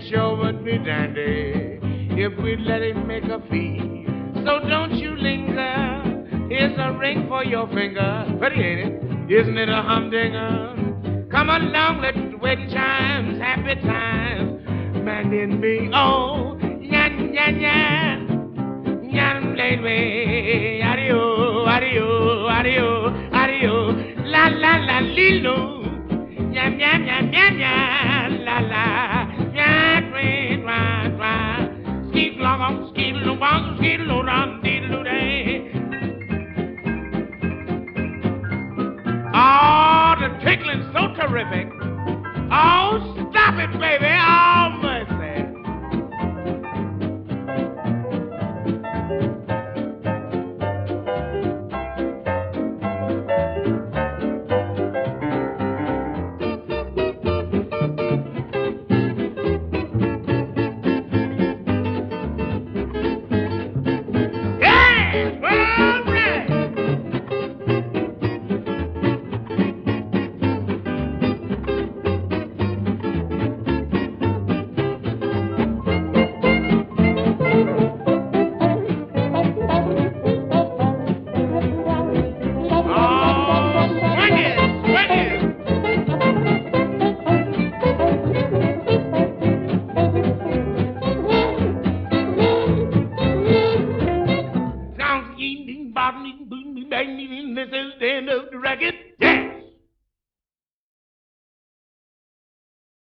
sure would be dandy if we'd let him make a fee. So don't you linger. Here's a ring for your finger. Pretty, ain't it? Isn't it a humdinger? Come along, let's wedding chimes, happy times. Man in me, oh, yan, yan, yan. Yan, lady, adio, adio, adio, adio. La, la, la, lilo. Yam, yam, yam, yam, yam, la, la. Yan, twi, twa, twa. Skeet, long, skeet, long, skeet, long, diddle, day. Oh, the tickling's so terrific. Oh, stop it, baby. Oh, mercy. Yeah, all right. Oh, swing it, swing it. Sounds eating, bottling, boom, bang, this is the end of the record.